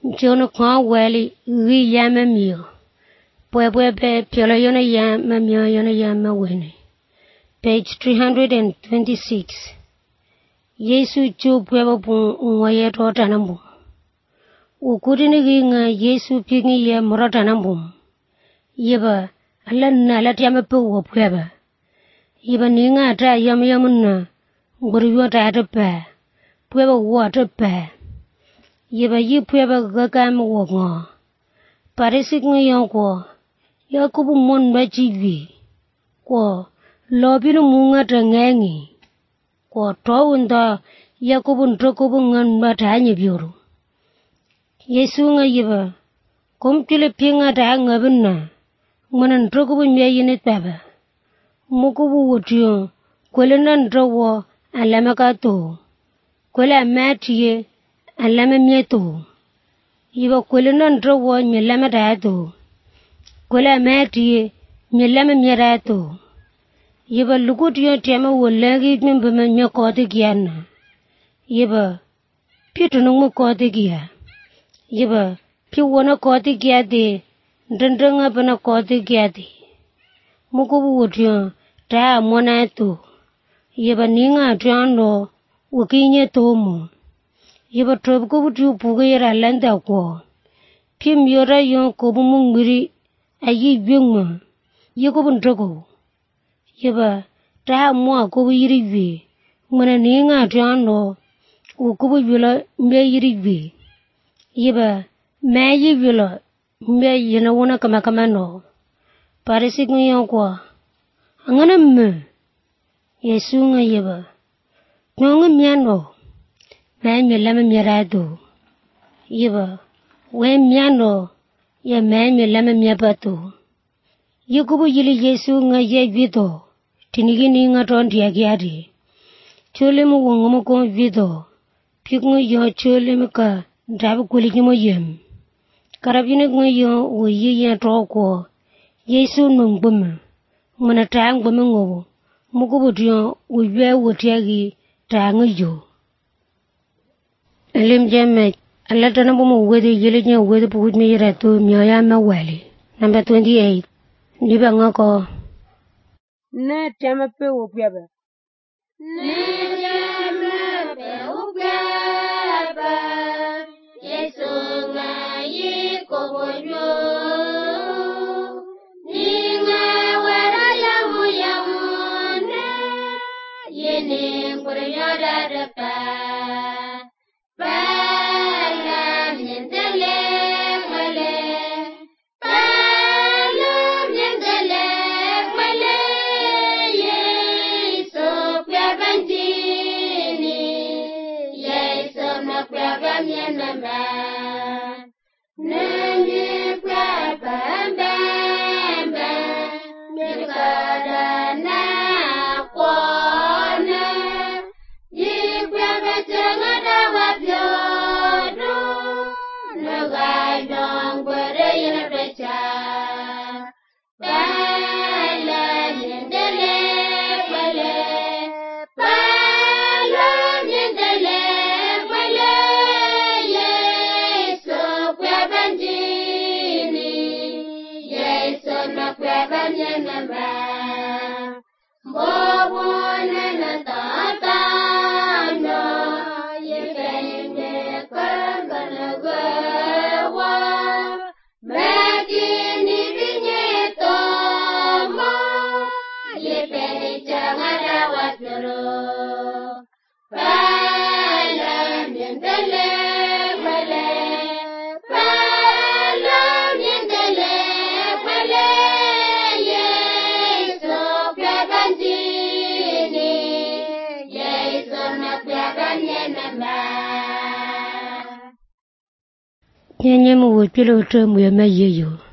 Jono kwa wali wi yama mio. Pwebwe be piola yona yama mio yona yama wene. Page 326. Yesu chu pweba pung unwaye tota nambu. Ukudini ginga Yesu pingi ye morota nambu. Yeba ala nala tiama pewa pweba. Yeba ninga ata yama nguri yota ata pa. Pweba wata pa. Yeba yi pweba gagama wonga. Parisik ngayon ko. Yakubu mon bachivi. Ko lobino munga tangangi. Ko tawunda Yakubu ntokubu ngan batanya biuru. Yesu nga yeba. Kumpile pinga ta ngabina. Ngana ntokubu mya yinit baba. Mukubu wutiyo. Kwele na ntowo alama kato. Kwele amatiye alama myeto. Yeba kwele na ntowo nyelama tato. Kwele amatiye nyelama myerato. Yeba lukutiyo tiyama wolagi mimbama nyakote kiana. Yeba pito nungmu kote kia. Yeba pi wana kote kia de. Ndandanga pana kote kia de. Mukubu wutiyo taa mwana to. Yeba ninga atuando wakinye tomu. Yeba trobuko wutiyo puga yara landa kwa. Pi myora yon kobu mungmiri ayi vyungma. Yakubu ntoko. Yeba taa mwa kobu yirivi. Mwana ninga atuando ukubu vila mbe yirivi. Yeba mayi vila mbe yina wana kama no. Parisik ngayon kwa. Angana mme. Yesu nga yeba. Nyonga myano. Maya myelama myerado. Yeba. We myano. Ya maya myelama myepato. Yakubu yili Yesu nga ye vido. Tinigini nga tondi ya giari. Chole mu wongomo kong vido. Pik nga yo chole mu ka. Drabu kuliki mo yem. Karabine nga yo wo ye ya toko. Yesu nungbama. Mwana taa ngbama ngobo. Mukubu tiyo ujwe wotiagi taa nga yo. Alim jame. Alatana bumu wede yele nya wede pukuj yira to myoya mawali. Number 28. Niba nga ko. Ne tiama pe wopyaba. Ne tiama pe wopyaba. Yesu nga yiko bojo. Ninga wera yamu ne. Yene kore yoda dapa. Pala myendele male. Pala myendele male. Yesu pyabanjini. Yesu na pyabamyenama. Nene pyabambamba. Mikada na kwana. Yipyabachangada wapyodo. Nagayong gwere yinapecha. Pala myendele kwale. Pala myendele kwale. Yesu pyabanjini. Yesu na pyabanyanama. Bobo nana tatano. Yipende kaganagawa. Magini vinyetomo. Yipende changada wapyoro. Pala myendele kwale. Pala myendele kwale. Yesu pyabanjini. Yesu na pyabanyanama. Nyenye mu wopilo uto mwema yeyo.